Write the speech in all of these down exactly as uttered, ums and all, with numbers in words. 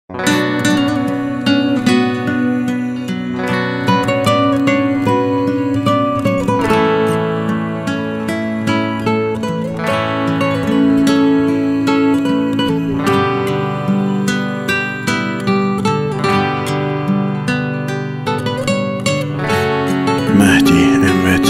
مهدی امت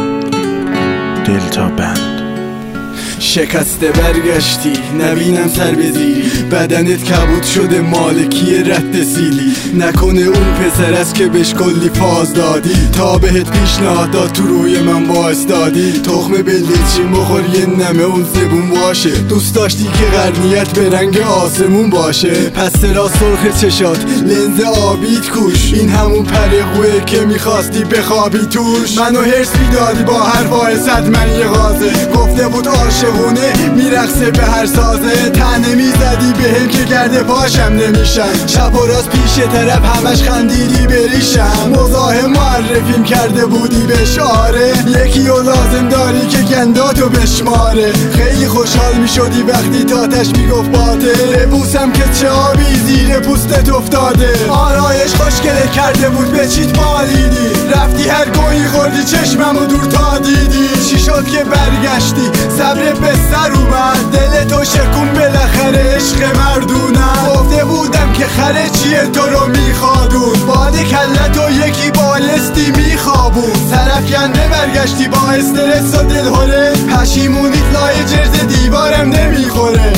دلتا بند. شکسته برگشتی نبینم سر بزیری، بدنت کبود شده مالکی رد سیلی. نکنه اون پسر است که بهش کلی فاز دادی، تا بهت پیشنهاد داد تو روی من وایستادی. تخم بلدیچی مخور یه نمه اون زبون باشه، دوست داشتی که قرنیت به رنگ آسمون باشه. پس سرا سرخ چشات لنز آبیت کوش، این همون پرقوه که میخواستی بخوابی توش. منو هرس میدادی با هر وایسد من یه غازه، گفته بود عاشقونه میرقصه به هر سازه. تنه میزدی به هم که گرده پاشم نمیشم، شب و راست پیش طرف همش خندیدی بریشم. مزاحم معرفیم کرده بودی به شعاره، یکی و لازم داری که گنداتو بشماره. خیلی خوشحال میشدی وقتی تاتش میگفت باطل، ببوسم که چه آبی زیر پوستت افتاده. آرایش خوشگله کرده بود به چیت مالیدی، رفتی هر گویی خوردی چشممو دور تا دیدی. چی شد که برگشتی صبر به سر اومد، دل تو شکون بالاخره عشق مردونم. گفته بودم که خره چیه تو رو میخوادون، باد کلتو یکی بالستی میخوابون. سرفکنده برگشتی با استرس و دلهوره، پشیمونیت لای جرز دیوارم نمیخوره.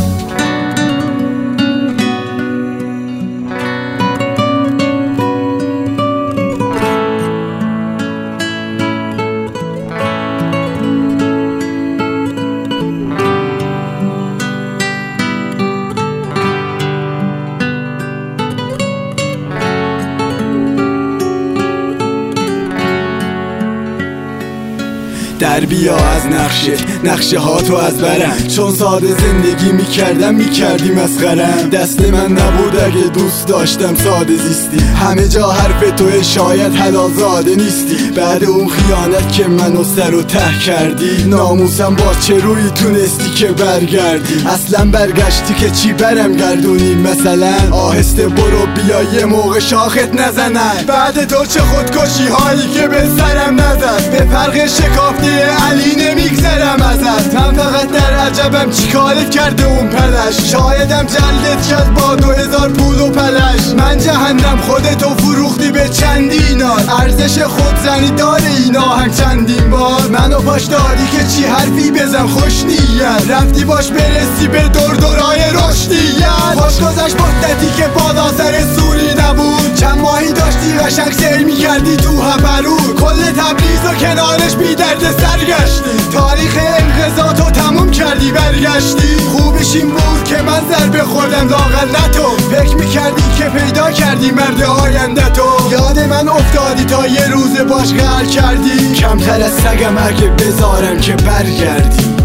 در بیا از نقشت نقشه ها تو از برم، چون ساده زندگی میکردم میکردی مسخرم. دست من نبود اگه دوست داشتم ساده زیستی، همه جا حرف توه شاید حلال زاده نیستی. بعد اون خیانت که منو سر و ته کردی، ناموسم باز چه روی تونستی که برگردی. اصلا برگشتی که چی برم گردونی مثلا، آهسته برو بیا یه موقع شاخت نزنن. بعد تو چه خودکشی هایی که به سرم نزد، به فرق شکافته علی نمیگذرم ازت. من فقط در عجبم چی کارت کرده اون پلش، شایدم جلدت کرد با دو هزار پول و پلش. من جهنم خودتو فروختی به چندینار، ارزش خودزنی داره این آهنگ چندین بار. منو پاش داری که چی حرفی بزن خوش نیت، رفتی باش برسی به دور دورای رشدیت. خوش گذشت مدتی که بادا سر سوری نبود، چند ماهی داشتی قشنگ سیر میکردی تو هپرود. کل تبریز و کنارش بی درد سرگشتی، تاریخ انقضاتو تموم کردی برگشتی. خوبش این بود که من ضربه خوردم لااقل نه تو، فکر میکردی که پیدا کردی مرد آینده تو. یاد من افتادی تا یه روز باش قهر کردی، کمتر از سگم اگه بذارم که برگردی.